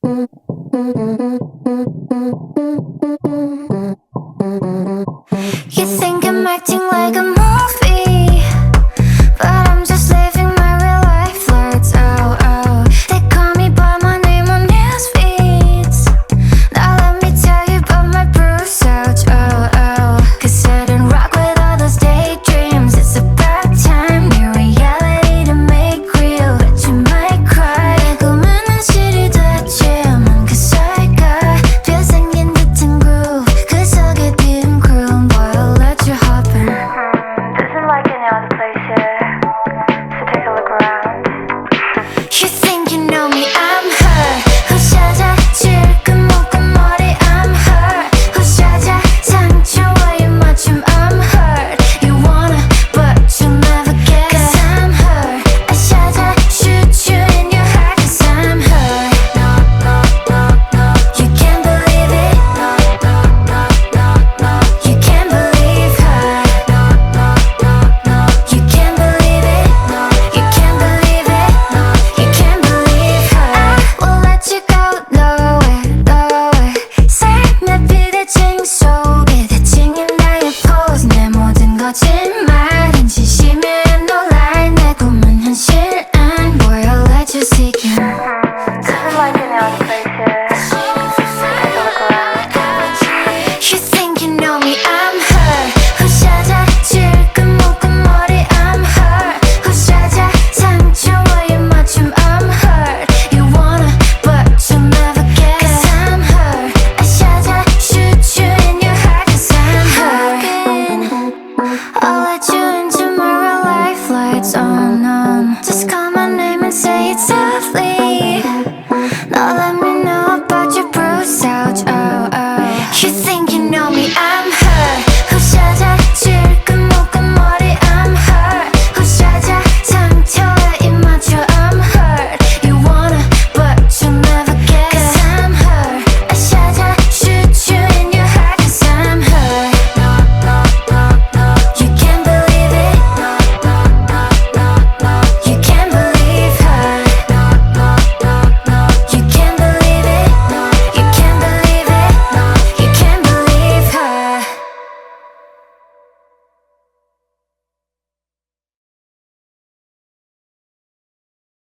You think I'm acting like a movie, but I'm just living my real life flirts. Oh, oh, they call me by my name on news feeds. Now let me tell you about my bruise ouch. Oh, oh, 'cause I don't rock with all those daydreams. It's about time, new reality to make real, but you might cry. 꿈은 실이 됐지만 그 사이가 뼈생긴 듯한 groove, 그 속에 dim groove. Boy, I'll let you hop in. This isn't like any other place here, so take a look around. You think you know me, I'm her. who's 찾아줄 그 묶은 머리, I'm her. who's 찾아 상처와의 맞춤, I'm hurt. You wanna, but you'll never get. 'Cause I'm her. I 찾아 shoot you in your heart. 'Cause I'm her. No, no, no, no. You can't believe it. No, no, no, no, no. You can't believe her. No, no, no, no. You can't believe it. No, you can't believe it. No, you can't believe her. I will let you go nowhere, nowhere. 삶의 비대칭 속에 대칭인 나의 pose. 내 모든 거짓말은 진심이야. No lie, 내 꿈은 현실은. Boy, I'll let you seek it. This is like any other place here. Take a look around. You think you know me, I'm her. who's 찾아줄 그 묶은 머리, I'm her. who's 찾아 상처와의 맞춤, I'm hurt. You wanna, but you'll never get. 'Cause I'm her. I 찾아 shoot you in your heart. 'Cause I'm her. I'll let you into my real life lights on. Just call my name and say it softly. Now let me know about your bruise ouch. Oh,